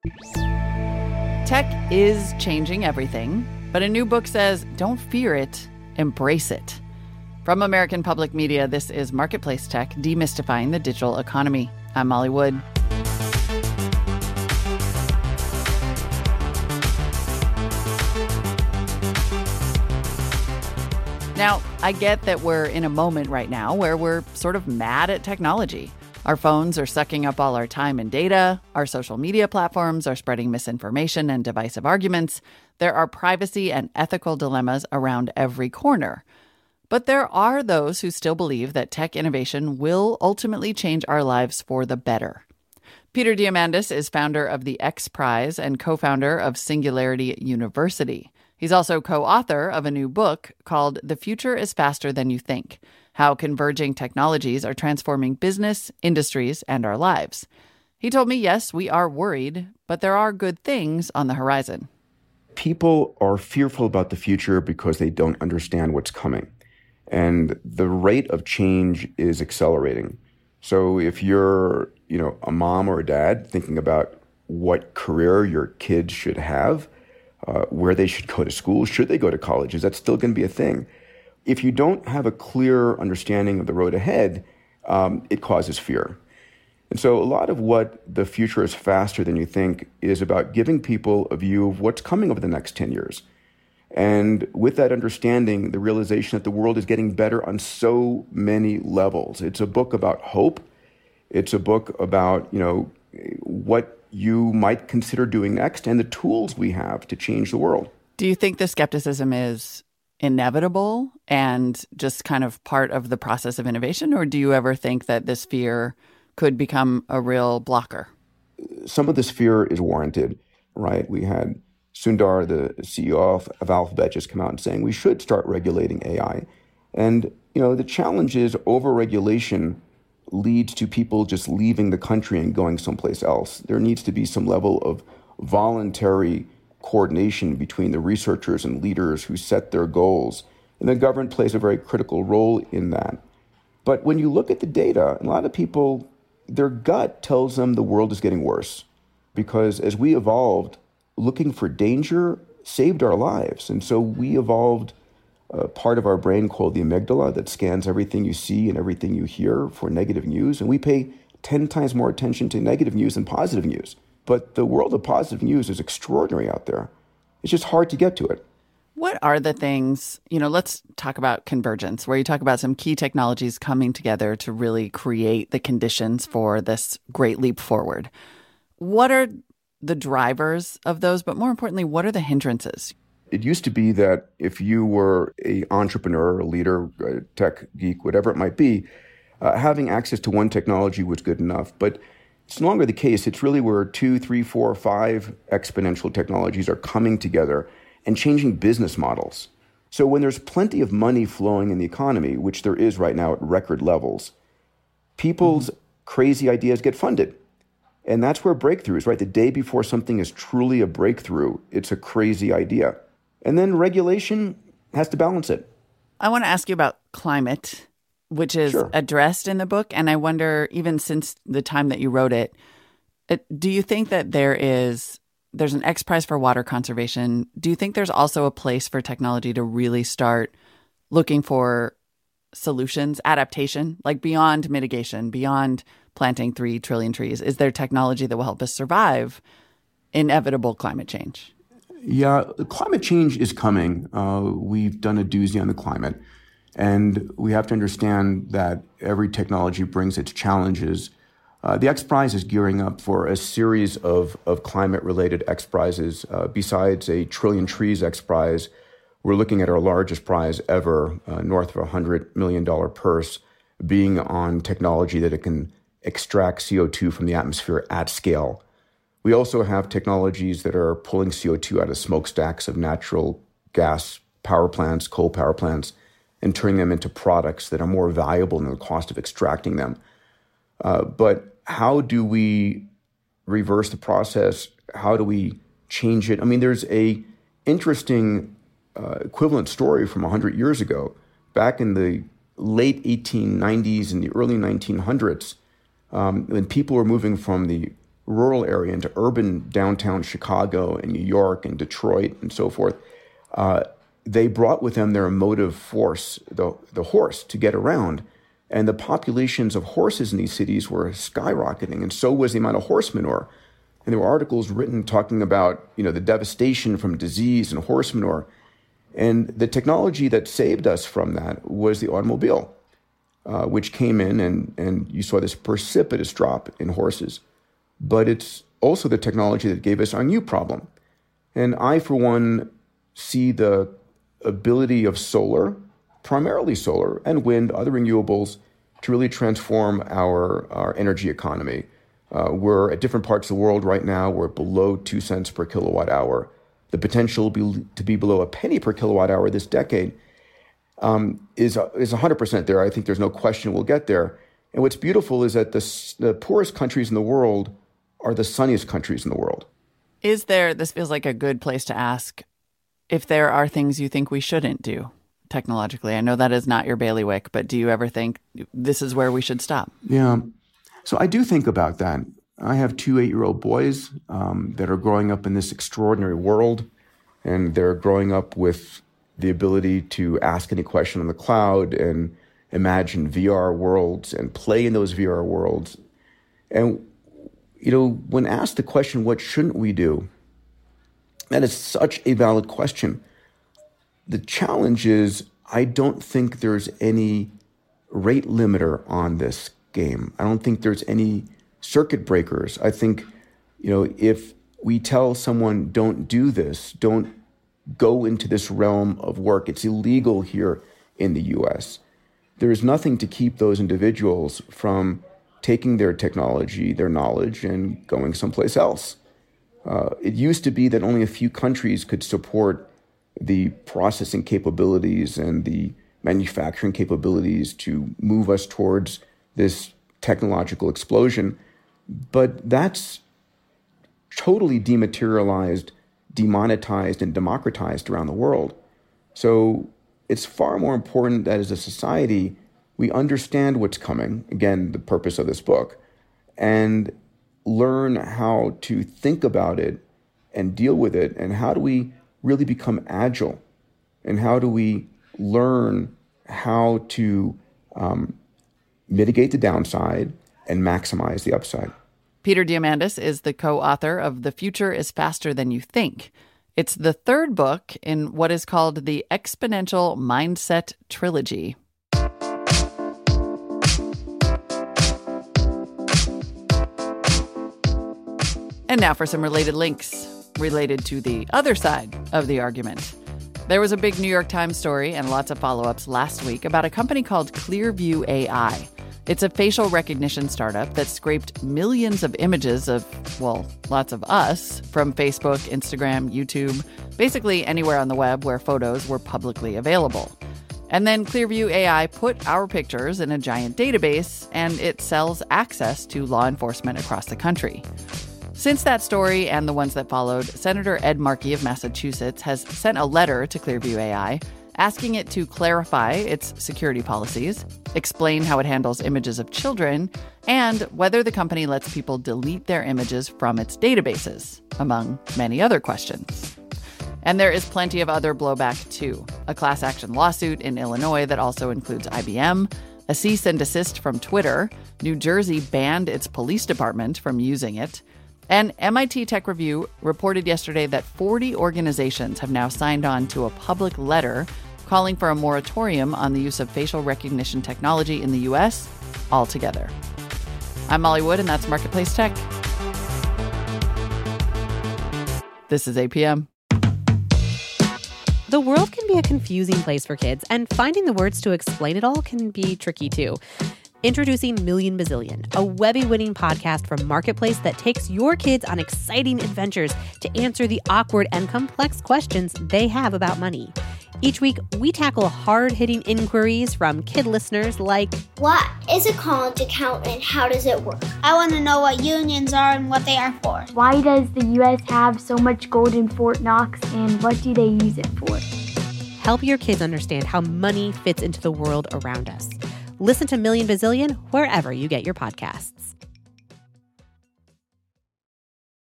Tech is changing everything, but a new book says, don't fear it, embrace it. From American Public Media, this is Marketplace Tech, Demystifying the Digital Economy. I'm Molly Wood. Now, I get that we're in a moment right now where we're sort of mad at technology. Our phones are sucking up all our time and data. Our social media platforms are spreading misinformation and divisive arguments. There are privacy and ethical dilemmas around every corner. But there are those who still believe that tech innovation will ultimately change our lives for the better. Peter Diamandis is founder of the X Prize and co-founder of Singularity University. He's also co-author of a new book called The Future is Faster Than You Think: How Converging Technologies Are Transforming Business, Industries, and Our Lives. He told me, yes, we are worried, but there are good things on the horizon. People are fearful about the future because they don't understand what's coming. And the rate of change is accelerating. So if you're, a mom or a dad thinking about what career your kids should have, where they should go to school, should they go to college, is that still going to be a thing? If you don't have a clear understanding of the road ahead, it causes fear. And so a lot of what The Future is Faster Than You Think is about giving people a view of what's coming over the next 10 years. And with that understanding, the realization that the world is getting better on so many levels. It's a book about hope. It's a book about, what you might consider doing next and the tools we have to change the world. Do you think the skepticism is inevitable and just kind of part of the process of innovation? Or do you ever think that this fear could become a real blocker? Some of this fear is warranted, right? We had Sundar, the CEO of Alphabet, just come out and saying we should start regulating AI. And, the challenge is over-regulation leads to people just leaving the country and going someplace else. There needs to be some level of voluntary coordination between the researchers and leaders who set their goals. And the government plays a very critical role in that. But when you look at the data, a lot of people, their gut tells them the world is getting worse. Because as we evolved, looking for danger saved our lives. And so we evolved a part of our brain called the amygdala that scans everything you see and everything you hear for negative news. And we pay 10 times more attention to negative news than positive news. But the world of positive news is extraordinary out there. It's just hard to get to it. What are the things, let's talk about convergence, where you talk about some key technologies coming together to really create the conditions for this great leap forward. What are the drivers of those? But more importantly, what are the hindrances? It used to be that if you were an entrepreneur, a leader, a tech geek, whatever it might be, having access to one technology was good enough. But it's no longer the case. It's really where 2, 3, 4, 5 exponential technologies are coming together and changing business models. So when there's plenty of money flowing in the economy, which there is right now at record levels, people's crazy ideas get funded. And that's where breakthroughs, right? The day before something is truly a breakthrough, it's a crazy idea. And then regulation has to balance it. I want to ask you about climate, which is addressed in the book. And I wonder, even since the time that you wrote it, do you think that there's an X Prize for water conservation? Do you think there's also a place for technology to really start looking for solutions, adaptation, like beyond mitigation, beyond planting 3 trillion trees? Is there technology that will help us survive inevitable climate change? Yeah, climate change is coming. We've done a doozy on the climate. And we have to understand that every technology brings its challenges. The X Prize is gearing up for a series of climate-related X Prizes. Besides a Trillion Trees X Prize, we're looking at our largest prize ever, north of $100 million purse, being on technology that it can extract CO2 from the atmosphere at scale. We also have technologies that are pulling CO2 out of smokestacks of natural gas power plants, coal power plants, and turning them into products that are more valuable than the cost of extracting them. But how do we reverse the process? How do we change it? I mean, there's a interesting equivalent story from 100 years ago. Back in the late 1890s and the early 1900s, when people were moving from the rural area into urban downtown Chicago and New York and Detroit and so forth, they brought with them their motive force, the horse, to get around. And the populations of horses in these cities were skyrocketing, and so was the amount of horse manure. And there were articles written talking about, the devastation from disease and horse manure. And the technology that saved us from that was the automobile, which came in and you saw this precipitous drop in horses. But it's also the technology that gave us our new problem. And I, for one, see the ability of solar, primarily solar, and wind, other renewables, to really transform our energy economy. We're at different parts of the world right now, we're below 2 cents per kilowatt hour. The potential to be below a penny per kilowatt hour this decade is 100% there. I think there's no question we'll get there. And what's beautiful is that the poorest countries in the world are the sunniest countries in the world. This feels like a good place to ask if there are things you think we shouldn't do technologically. I know that is not your bailiwick, but do you ever think this is where we should stop? Yeah. So I do think about that. I have 2 8-year-old boys that are growing up in this extraordinary world, and they're growing up with the ability to ask any question on the cloud and imagine VR worlds and play in those VR worlds. And, when asked the question, what shouldn't we do? That is such a valid question. The challenge is, I don't think there's any rate limiter on this game. I don't think there's any circuit breakers. I think, if we tell someone, don't do this, don't go into this realm of work, it's illegal here in the US, there is nothing to keep those individuals from taking their technology, their knowledge, and going someplace else. It used to be that only a few countries could support the processing capabilities and the manufacturing capabilities to move us towards this technological explosion. But that's totally dematerialized, demonetized, and democratized around the world. So it's far more important that as a society, we understand what's coming, again, the purpose of this book, and learn how to think about it and deal with it, and how do we really become agile, and how do we learn how to mitigate the downside and maximize the upside. Peter Diamandis is the co-author of The Future is Faster Than You Think. It's the third book in what is called the Exponential Mindset Trilogy. And now for some related links related to the other side of the argument. There was a big New York Times story and lots of follow-ups last week about a company called Clearview AI. It's a facial recognition startup that scraped millions of images of, lots of us from Facebook, Instagram, YouTube, basically anywhere on the web where photos were publicly available. And then Clearview AI put our pictures in a giant database, and it sells access to law enforcement across the country. Since that story and the ones that followed, Senator Ed Markey of Massachusetts has sent a letter to Clearview AI asking it to clarify its security policies, explain how it handles images of children, and whether the company lets people delete their images from its databases, among many other questions. And there is plenty of other blowback, too. A class action lawsuit in Illinois that also includes IBM, a cease and desist from Twitter, New Jersey banned its police department from using it, and MIT Tech Review reported yesterday that 40 organizations have now signed on to a public letter calling for a moratorium on the use of facial recognition technology in the U.S. altogether. I'm Molly Wood, and that's Marketplace Tech. This is APM. The world can be a confusing place for kids, and finding the words to explain it all can be tricky too. Introducing Million Bazillion, a Webby-winning podcast from Marketplace that takes your kids on exciting adventures to answer the awkward and complex questions they have about money. Each week, we tackle hard-hitting inquiries from kid listeners like, what is a college account and how does it work? I want to know what unions are and what they are for. Why does the U.S. have so much gold in Fort Knox, and what do they use it for? Help your kids understand how money fits into the world around us. Listen to Million Bazillion wherever you get your podcasts.